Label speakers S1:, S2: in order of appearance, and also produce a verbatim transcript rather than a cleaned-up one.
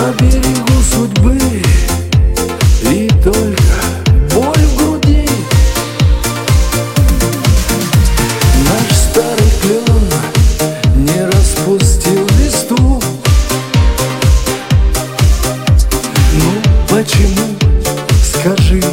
S1: на берегу судьбы, и только боль в груди. Наш старый клен не распустил листву. Ну почему, скажи?